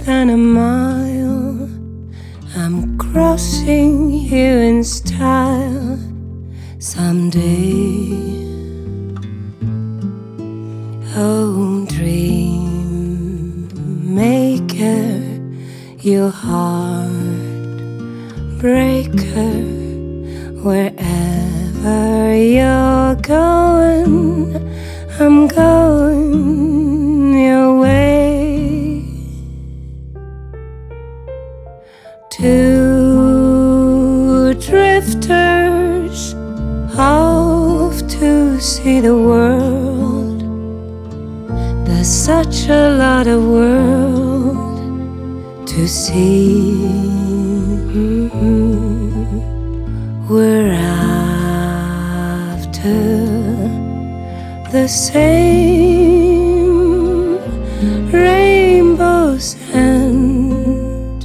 than a mile. I'm crossing you in style someday. Oh, dream maker, you heartbreaker, wherever you're going, I'm going your way. Two drifters off to see the world. There's such a lot of world to see. We're after the same rainbow's end,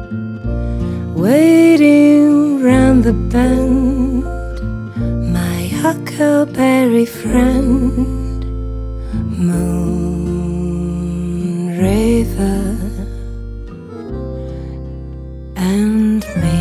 waiting round the bend, my huckleberry friend, moon raver and me.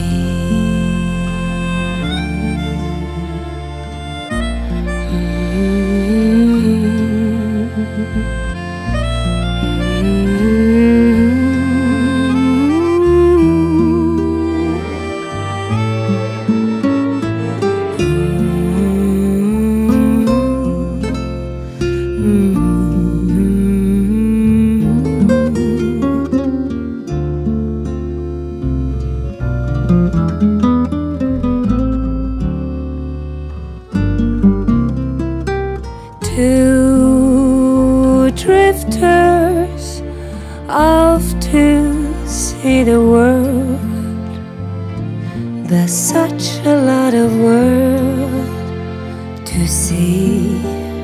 Two drifters off to see the world. There's such a lot of world to see.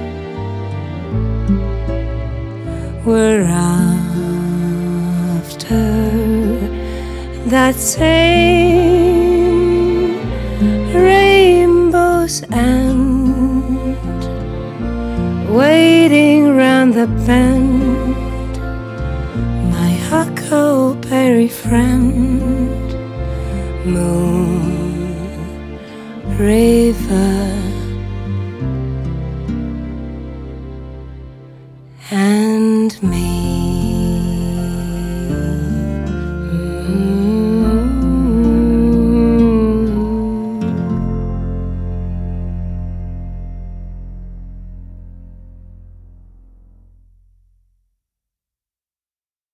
We're after that same rainbow's end, waiting round the bend, my huckleberry friend, moon raver and me.